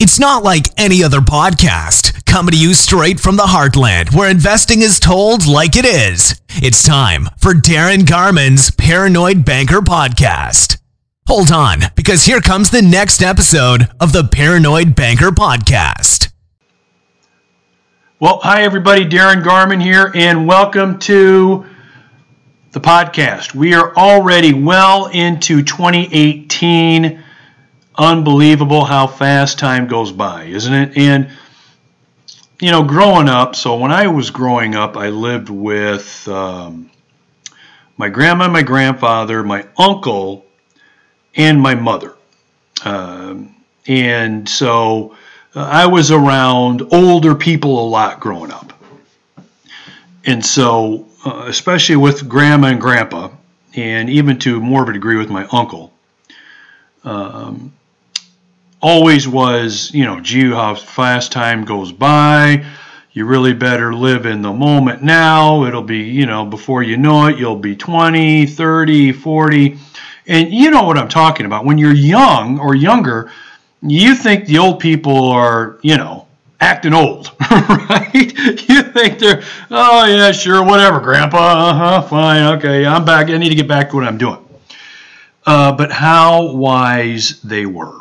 It's not like any other podcast, coming to you straight from the heartland, where investing is told like it is. It's time for Darren Garman's Paranoid Banker Podcast. Hold on, because here comes the next episode of the Paranoid Banker Podcast. Well, hi everybody, Darren Garman here, and welcome to the podcast. We are already well into 2018. Unbelievable how fast time goes by, isn't it? And, you know, growing up, so when I was growing up, I lived with my grandma, my grandfather, my uncle, and my mother. And so I was around older people a lot growing up. And so, especially with grandma and grandpa, and even to more of a degree with my uncle, always was, you know, gee, how fast time goes by. You really better live in the moment now. It'll be, you know, before you know it, you'll be 20, 30, 40. And you know what I'm talking about. When you're young or younger, you think the old people are, you know, acting old, right? You think they're, oh, yeah, sure, whatever, Grandpa, fine, okay, I'm back. I need to get back to what I'm doing. But how wise they were.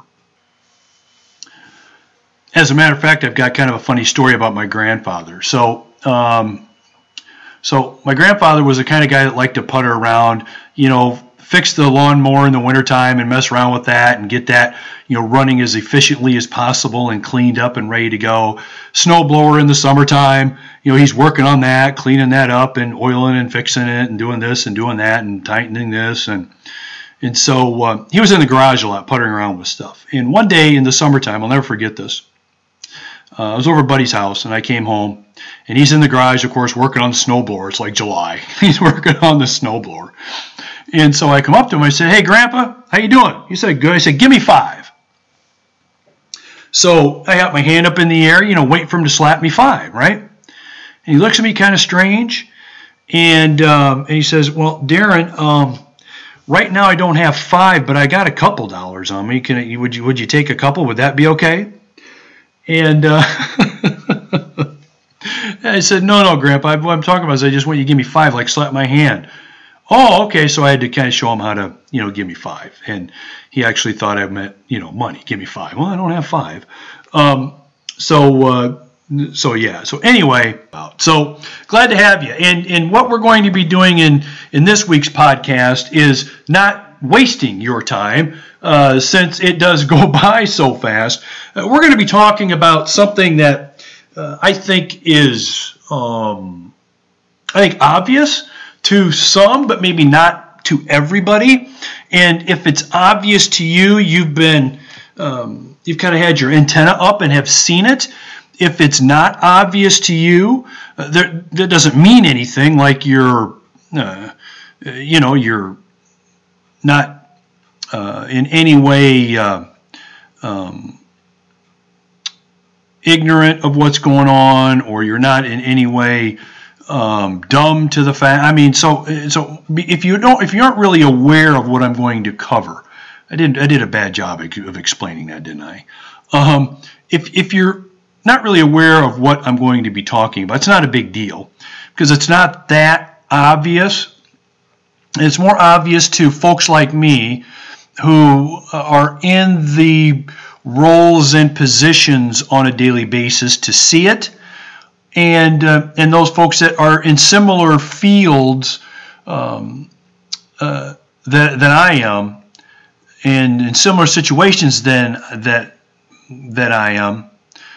As a matter of fact, I've got kind of a funny story about my grandfather. So my grandfather was the kind of guy that liked to putter around, you know, fix the lawnmower in the wintertime and mess around with that and get that, you know, running as efficiently as possible and cleaned up and ready to go. Snowblower in the summertime, you know, he's working on that, cleaning that up and oiling and fixing it and doing this and doing that and tightening this. And so he was in the garage a lot, puttering around with stuff. And one day in the summertime, I'll never forget this. I was over at Buddy's house, and I came home, and he's in the garage, of course, working on the snowblower. It's like July. He's working on the snowblower. And so I come up to him, I said, hey, Grandpa, how you doing? He said, good. I said, give me 5. So I got my hand up in the air, you know, waiting for him to slap me 5, right? And he looks at me kind of strange, and he says, well, Darren, right now I don't have 5, but I got a couple dollars on me. Would you take a couple? Would that be okay? And I said, no, Grandpa, what I'm talking about is I just want you to give me 5, like slap my hand. Oh, okay, so I had to kind of show him how to, you know, give me 5. And he actually thought I meant, you know, money, give me 5. Well, I don't have 5. So anyway, so glad to have you. And what we're going to be doing in this week's podcast is not wasting your time, since it does go by so fast. We're going to be talking about something that I think is, obvious to some, but maybe not to everybody. And if it's obvious to you, you've kind of had your antenna up and have seen it. If it's not obvious to you, that doesn't mean anything. Like you're not in any way ignorant of what's going on, or you're not in any way dumb to the fact. I mean, so if you aren't really aware of what I'm going to cover, I did a bad job of explaining that, didn't I? If you're not really aware of what I'm going to be talking about, it's not a big deal, because it's not that obvious. It's more obvious to folks like me who are in the roles and positions on a daily basis to see it, and those folks that are in similar fields that I am, and in similar situations that I am,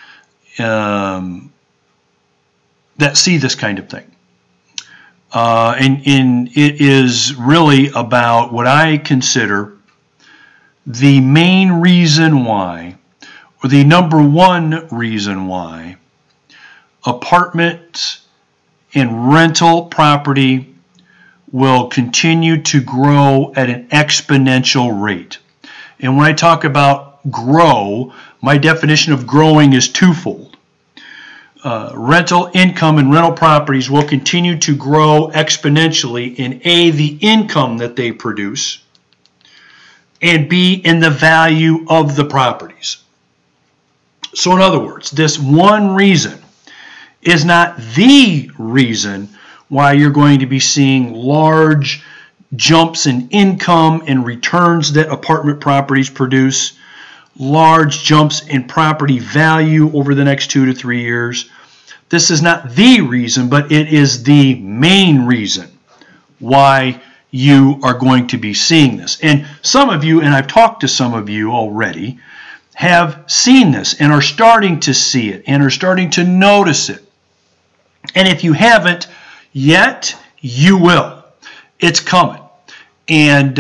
that see this kind of thing. And it is really about what I consider the main reason why, or the number one reason why, apartments and rental property will continue to grow at an exponential rate. And when I talk about grow, my definition of growing is twofold. Rental income and rental properties will continue to grow exponentially in A, the income that they produce, and B, in the value of the properties. So in other words, this one reason is not the reason why you're going to be seeing large jumps in income and returns that apartment properties produce, large jumps in property value over the next 2 to 3 years. This is not the reason, but it is the main reason why you are going to be seeing this. And some of you, and I've talked to some of you already, have seen this and are starting to see it and are starting to notice it. And if you haven't yet, you will. It's coming. And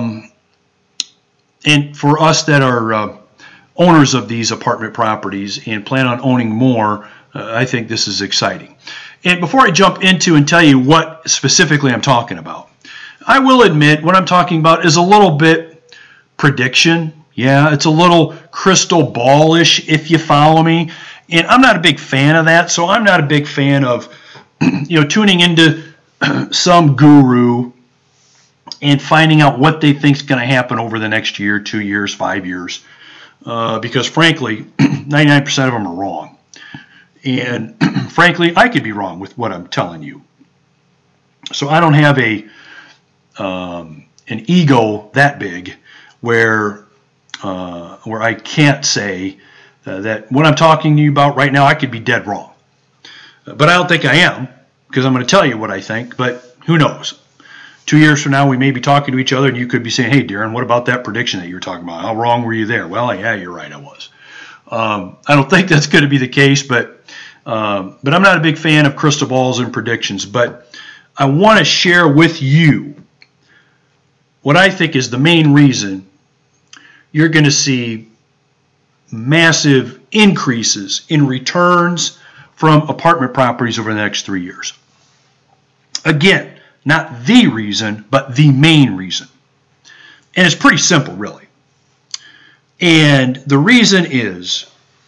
for us that are owners of these apartment properties and plan on owning more, I think this is exciting. And before I jump into and tell you what specifically I'm talking about, I will admit what I'm talking about is a little bit prediction. Yeah, it's a little crystal ball-ish, if you follow me. And I'm not a big fan of that, so I'm not a big fan of tuning into some guru and finding out what they think is going to happen over the next year, 2 years, 5 years. Because frankly, 99% of them are wrong. And frankly, I could be wrong with what I'm telling you. So I don't have an ego that big where I can't say that what I'm talking to you about right now, I could be dead wrong. But I don't think I am, because I'm going to tell you what I think, but who knows? 2 years from now, we may be talking to each other, and you could be saying, hey, Darren, what about that prediction that you were talking about? How wrong were you there? Well, yeah, you're right, I was. I don't think that's going to be the case, but I'm not a big fan of crystal balls and predictions. But I want to share with you what I think is the main reason you're going to see massive increases in returns from apartment properties over the next 3 years. Again, not the reason, but the main reason. And it's pretty simple, really. And the reason is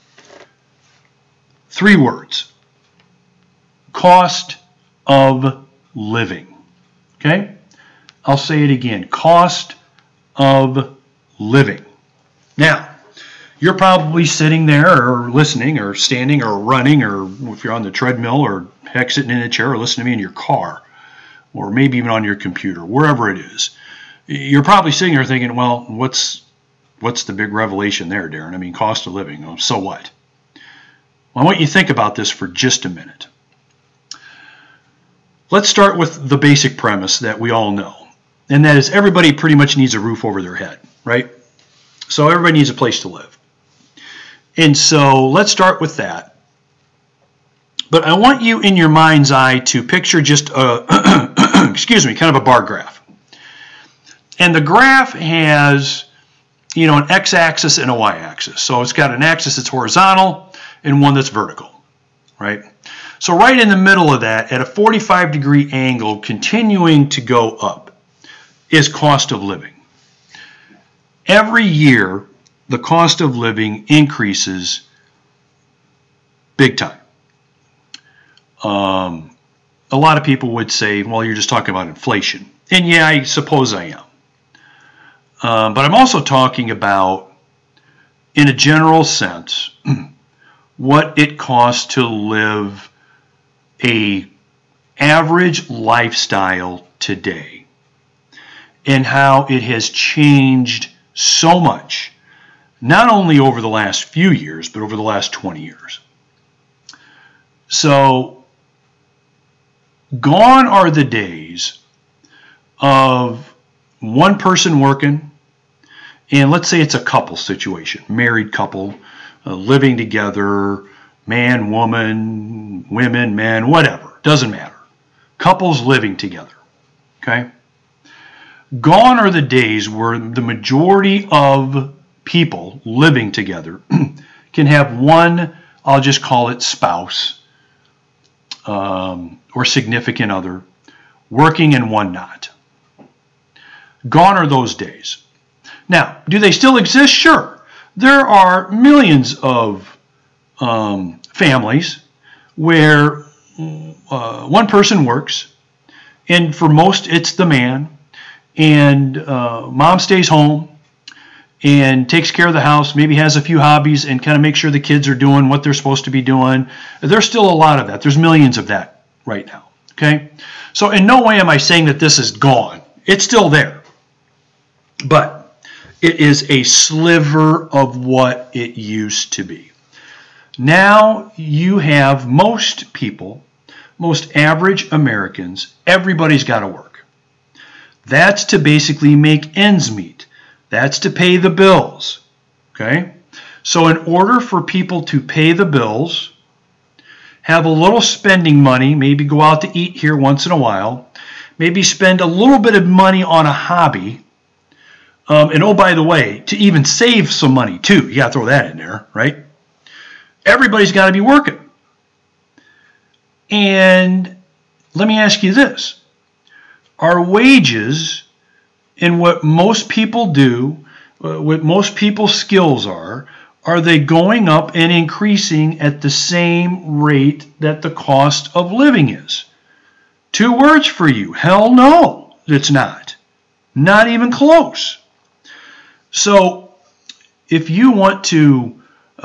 3 words: cost of living. Okay? I'll say it again: cost of living. Now, you're probably sitting there or listening or standing or running, or if you're on the treadmill, or heck, sitting in a chair, or listening to me in your car, or maybe even on your computer, wherever it is. You're probably sitting there thinking, well, what's the big revelation there, Darren? I mean, cost of living, oh, so what? Well, I want you to think about this for just a minute. Let's start with the basic premise that we all know, and that is everybody pretty much needs a roof over their head, right? So everybody needs a place to live. And so let's start with that. But I want you in your mind's eye to picture just a, kind of a bar graph. And the graph has, an x-axis and a y-axis. So it's got an axis that's horizontal and one that's vertical, right? So right in the middle of that, at a 45-degree angle, continuing to go up, is cost of living. Every year, the cost of living increases big time. A lot of people would say, well, you're just talking about inflation. And yeah, I suppose I am. But I'm also talking about, in a general sense, what it costs to live an average lifestyle today, and how it has changed so much, not only over the last few years, but over the last 20 years. So, gone are the days of one person working, and let's say it's a couple situation, married couple, living together, man, woman, women, men, whatever, doesn't matter. Couples living together, okay? Gone are the days where the majority of people living together can have one, I'll just call it spouse, or significant other, working and one not. Gone are those days. Now, do they still exist? Sure. There are millions of families where one person works, and for most it's the man, and mom stays home, and takes care of the house, maybe has a few hobbies and kind of makes sure the kids are doing what they're supposed to be doing. There's still a lot of that. There's millions of that right now. Okay? So in no way am I saying that this is gone. It's still there. But it is a sliver of what it used to be. Now you have most people, most average Americans, everybody's got to work. That's to basically make ends meet. That's to pay the bills. Okay? So in order for people to pay the bills, have a little spending money, maybe go out to eat here once in a while, maybe spend a little bit of money on a hobby, and oh, by the way, to even save some money too. You got to throw that in there, right? Everybody's got to be working. And let me ask you this. Are wages in what most people do, what most people's skills are they going up and increasing at the same rate that the cost of living is? 2 words for you. Hell no, it's not. Not even close. So if you want to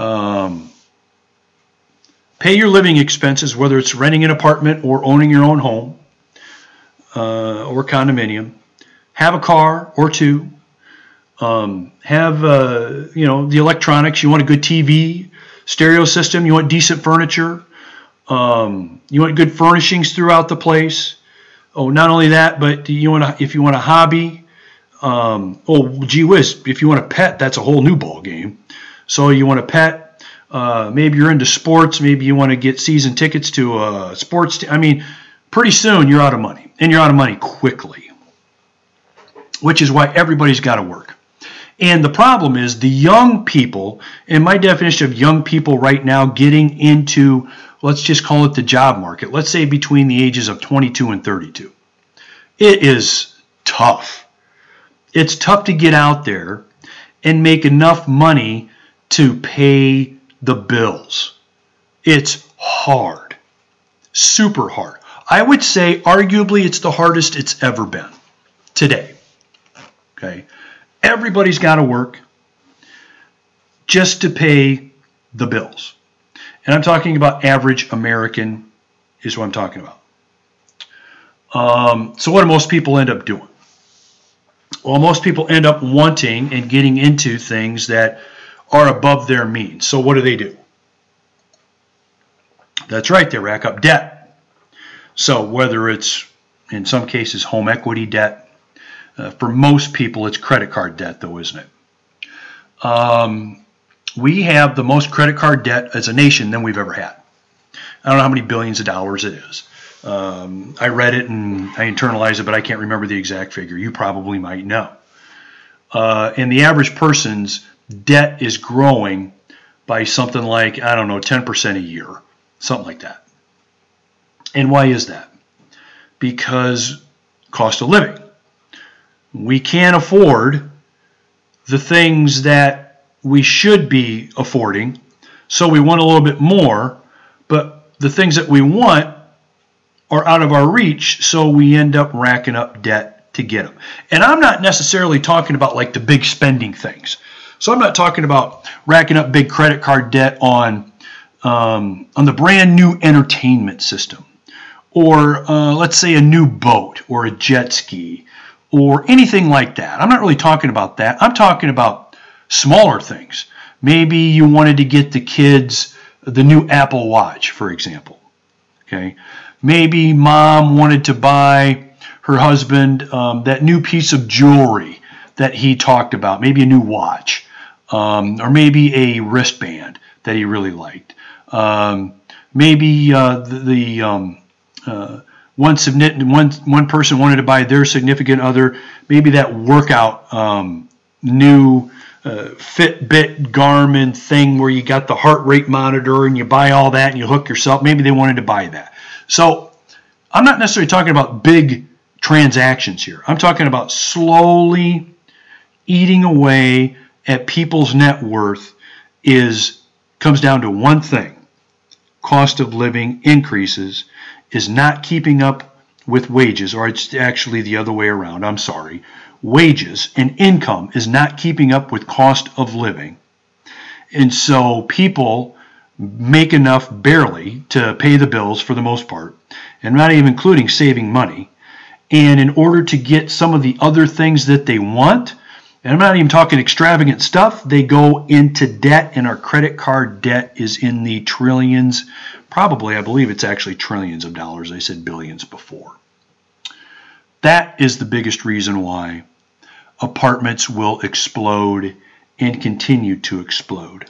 pay your living expenses, whether it's renting an apartment or owning your own home or condominium, have a car or 2, have the electronics. You want a good TV, stereo system. You want decent furniture. You want good furnishings throughout the place. Oh, not only that, but if you want a hobby. Gee whiz, if you want a pet, that's a whole new ball game. So you want a pet. Maybe you're into sports. Maybe you want to get season tickets to a sports. Pretty soon you're out of money, and you're out of money quickly, which is why everybody's got to work. And the problem is the young people, and my definition of young people right now getting into, let's just call it the job market, let's say between the ages of 22 and 32. It is tough. It's tough to get out there and make enough money to pay the bills. It's hard. Super hard. I would say arguably it's the hardest it's ever been today. Okay? Everybody's got to work just to pay the bills. And I'm talking about average American is what I'm talking about. So what do most people end up doing? Well, most people end up wanting and getting into things that are above their means. So what do? That's right, they rack up debt. So whether it's, in some cases, home equity debt, for most people, it's credit card debt, though, isn't it? We have the most credit card debt as a nation than we've ever had. I don't know how many billions of dollars it is. I read it and I internalized it, but I can't remember the exact figure. You probably might know. And the average person's debt is growing by something like, 10% a year, something like that. And why is that? Because cost of living. We can't afford the things that we should be affording, so we want a little bit more, but the things that we want are out of our reach, so we end up racking up debt to get them. And I'm not necessarily talking about like the big spending things. So I'm not talking about racking up big credit card debt on the brand new entertainment system, or let's say a new boat or a jet ski, or anything like that. I'm not really talking about that. I'm talking about smaller things. Maybe you wanted to get the kids the new Apple Watch, for example. Okay. Maybe mom wanted to buy her husband that new piece of jewelry that he talked about.Maybe a new watch, or maybe a wristband that he really liked. Maybe one person wanted to buy their significant other, maybe that workout new Fitbit Garmin thing where you got the heart rate monitor and you buy all that and you hook yourself. Maybe they wanted to buy that. So I'm not necessarily talking about big transactions here. I'm talking about slowly eating away at people's net worth comes down to one thing. Cost of living increases is not keeping up with wages, or it's actually the other way around. I'm sorry. wages and income is not keeping up with cost of living. And so people make enough barely to pay the bills for the most part, and not even including saving money. And in order to get some of the other things that they want, and I'm not even talking extravagant stuff, they go into debt, and our credit card debt is in the trillions. Probably, I believe it's actually trillions of dollars. I said billions before. That is the biggest reason why apartments will explode and continue to explode.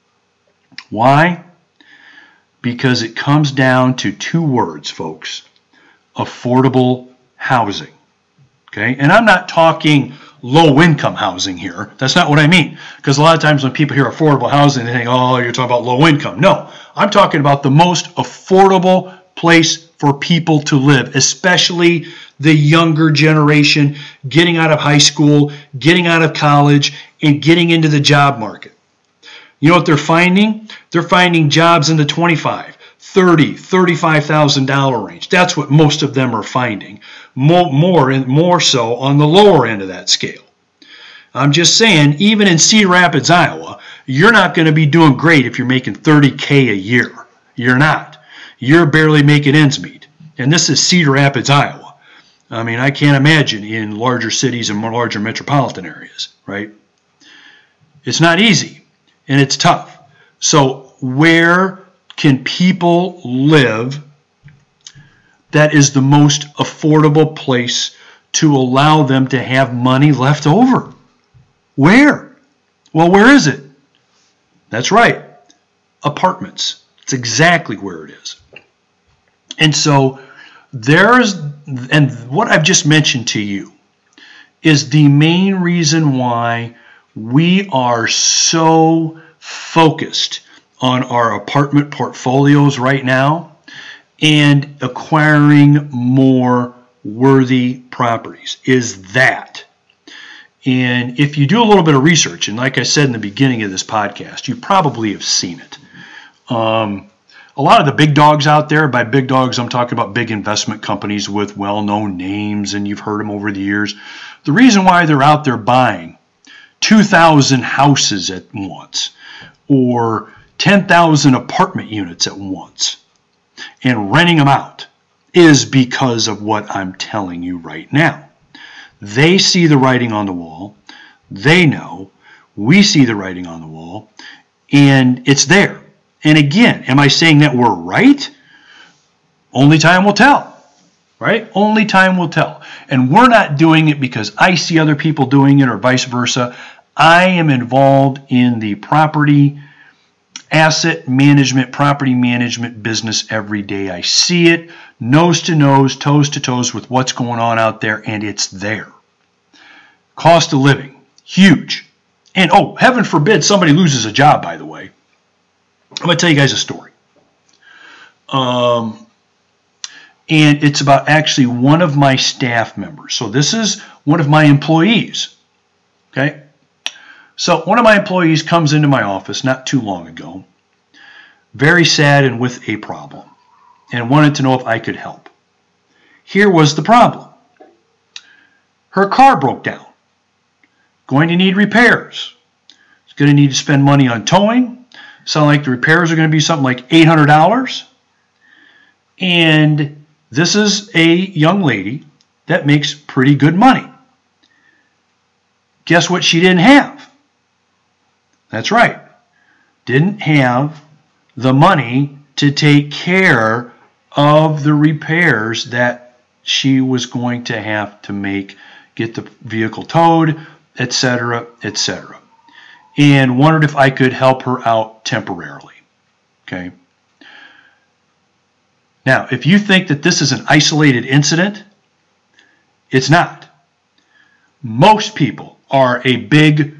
Why? Because it comes down to two words, folks. Affordable housing. Okay? And I'm not talking low-income housing here. That's not what I mean. Because a lot of times when people hear affordable housing, they think, oh, you're talking about low income. No, I'm talking about the most affordable place for people to live, especially the younger generation getting out of high school, getting out of college, and getting into the job market. You know what they're finding? They're finding jobs in the $25,000, $30,000, $35,000 range. That's what most of them are finding. More so on the lower end of that scale. I'm just saying, even in Cedar Rapids, Iowa, you're not going to be doing great if you're making $30K a year. You're not. You're barely making ends meet. And this is Cedar Rapids, Iowa. I mean, I can't imagine in larger cities and more larger metropolitan areas, right? It's not easy, and it's tough. So where can people live that is the most affordable place to allow them to have money left over? Where? Well, where is it? That's right, apartments. It's exactly where it is. And so and what I've just mentioned to you is the main reason why we are so focused on our apartment portfolios right now and acquiring more worthy properties is that. And if you do a little bit of research, and like I said in the beginning of this podcast, you probably have seen it. A lot of the big dogs out there, by big dogs I'm talking about big investment companies with well-known names, and you've heard them over the years. The reason why they're out there buying 2,000 houses at once or 10,000 apartment units at once and renting them out is because of what I'm telling you right now. They see the writing on the wall. They know. We see the writing on the wall, and it's there. And again, am I saying that we're right? Only time will tell, right? Only time will tell. And we're not doing it because I see other people doing it or vice versa. I am involved in the property asset management, property management business every day. I see it nose to nose, toes to toes with what's going on out there, and it's there. Cost of living, huge. And oh, heaven forbid somebody loses a job, by the way. I'm going to tell you guys a story. And it's about actually one of my staff members. So this is one of my employees. Okay? So one of my employees comes into my office not too long ago, very sad and with a problem, and wanted to know if I could help. Here was the problem. Her car broke down. Going to need repairs. It's going to need to spend money on towing. Sound like the repairs are going to be something like $800. And this is a young lady that makes pretty good money. Guess what she didn't have? That's right. Didn't have the money to take care of the repairs that she was going to have to make, get the vehicle towed, etc., etc. And wondered if I could help her out temporarily. Okay. Now, if you think that this is an isolated incident, it's not. Most people are a big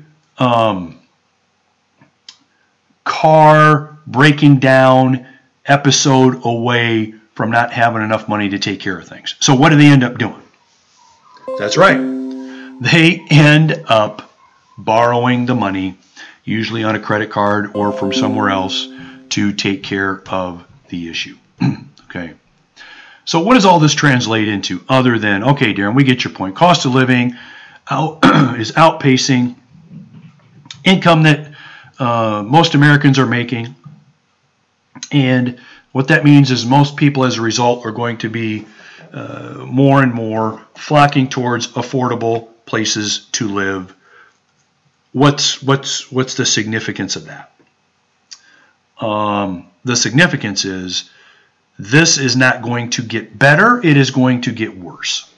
car breaking down episode away from not having enough money to take care of things. So what do they end up doing? That's right. They end up borrowing the money, usually on a credit card or from somewhere else, to take care of the issue. Okay. So what does all this translate into other than, okay, Darren, we get your point. Cost of living, is outpacing income that most Americans are making. And what that means is most people, as a result, are going to be more and more flocking towards affordable places to live. What's the significance of that? The significance is this is not going to get better. It is going to get worse.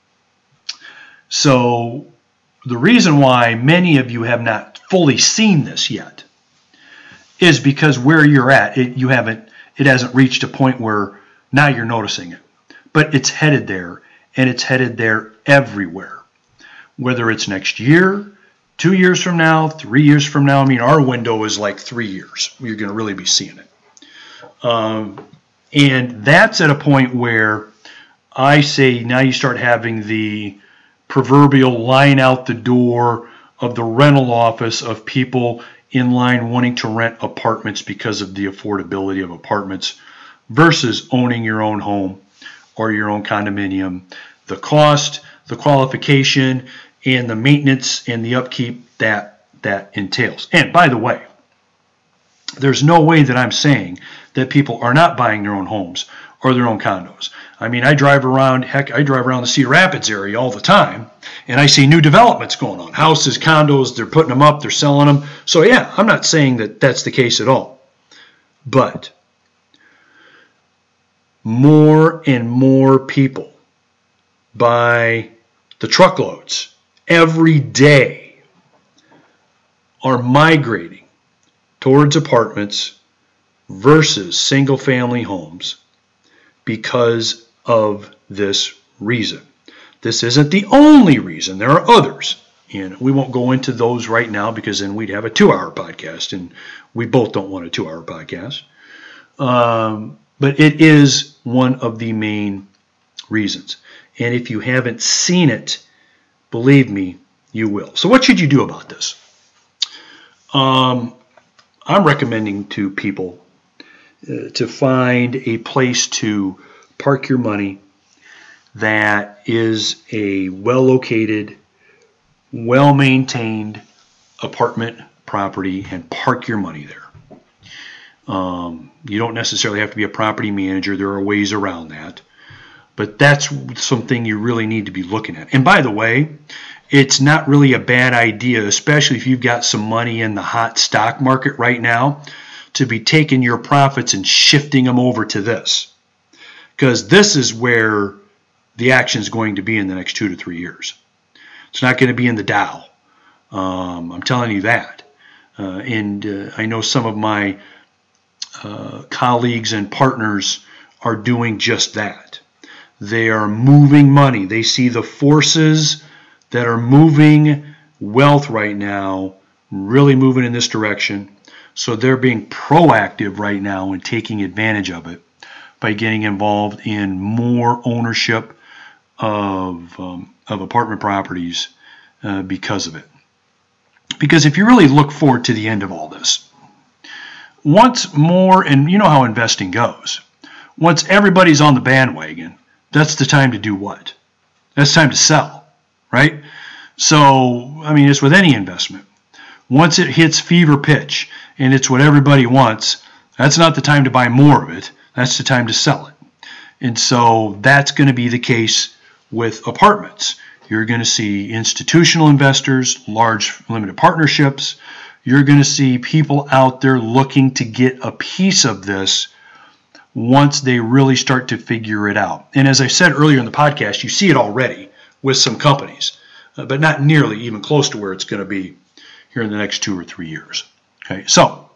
So the reason why many of you have not fully seen this yet is because where you're at, it hasn't reached a point where now you're noticing it. But it's headed there, and it's headed there everywhere. Whether it's next year, 2 years from now, 3 years from now. I mean, our window is like 3 years. You're going to really be seeing it. And that's at a point where I say now you start having the proverbial line out the door of the rental office of people in line wanting to rent apartments because of the affordability of apartments versus owning your own home or your own condominium. The cost, the qualification, and the maintenance and the upkeep that entails. And by the way, there's no way that I'm saying that people are not buying their own homes or their own condos. I mean, I drive around the Cedar Rapids area all the time, and I see new developments going on. Houses, condos, they're putting them up, they're selling them. So yeah, I'm not saying that that's the case at all. But more and more people by the truckloads every day are migrating towards apartments versus single-family homes because of this reason. This isn't the only reason. There are others. And we won't go into those right now because then we'd have a 2-hour podcast, and we both don't want a 2-hour podcast. But it is one of the main reasons. And if you haven't seen it, believe me, you will. So what should you do about this? I'm recommending to people to find a place to park your money that is a well-located, well-maintained apartment property and park your money there. You don't necessarily have to be a property manager. There are ways around that. But that's something you really need to be looking at. And by the way, it's not really a bad idea, especially if you've got some money in the hot stock market right now, to be taking your profits and shifting them over to this. Because this is where the action is going to be in the next 2 to 3 years. It's not going to be in the Dow. I'm telling you that. And I know some of my colleagues and partners are doing just that. They are moving money. They see the forces that are moving wealth right now, really moving in this direction. So they're being proactive right now and taking advantage of it by getting involved in more ownership of apartment properties because of it. Because if you really look forward to the end of all this, once more, and you know how investing goes, once everybody's on the bandwagon, that's the time to do what? That's time to sell, right? So, I mean, it's with any investment. Once it hits fever pitch and it's what everybody wants, that's not the time to buy more of it. That's the time to sell it. And so that's going to be the case with apartments. You're going to see institutional investors, large limited partnerships. You're going to see people out there looking to get a piece of this once they really start to figure it out. And as I said earlier in the podcast, you see it already with some companies, but not nearly even close to where it's going to be here in the next 2 or 3 years. Okay, so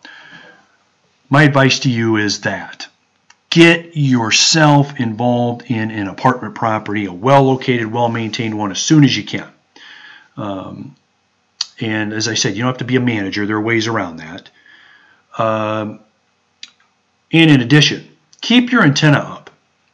my advice to you is that get yourself involved in an apartment property, a well-located, well-maintained one, as soon as you can. And as I said, you don't have to be a manager. There are ways around that. And in addition, keep your antenna up.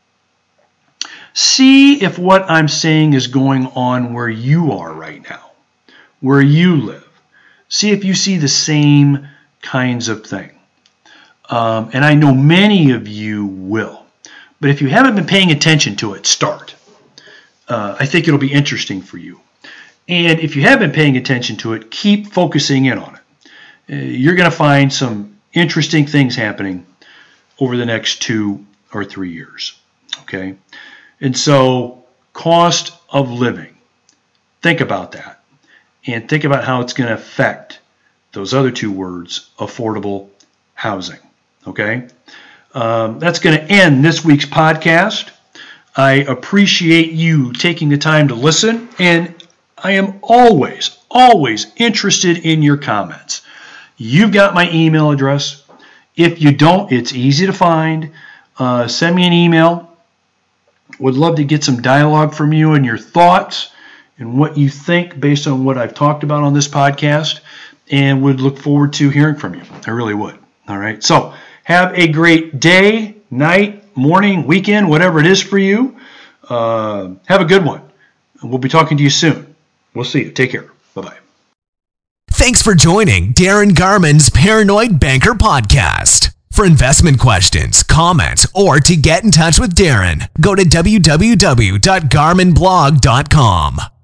See if what I'm saying is going on where you are right now, where you live. See if you see the same kinds of thing. And I know many of you will. But if you haven't been paying attention to it, start. I think it'll be interesting for you. And if you have been paying attention to it, keep focusing in on it. You're going to find some interesting things happening over the next 2 or 3 years. Okay? And so, cost of living. Think about that. And think about how it's going to affect those other 2 words, affordable housing. Okay? That's going to end this week's podcast. I appreciate you taking the time to listen, and I am always interested in your comments. You've got my email address. If you don't, it's easy to find. Send me an email. Would love to get some dialogue from you and your thoughts and what you think based on what I've talked about on this podcast, and would look forward to hearing from you. I really would. All right. So have a great day, night, morning, weekend, whatever it is for you. Have a good one. We'll be talking to you soon. We'll see you. Take care. Bye-bye. Thanks for joining Darren Garman's Paranoid Banker Podcast. For investment questions, comments, or to get in touch with Darren, go to www.garmanblog.com.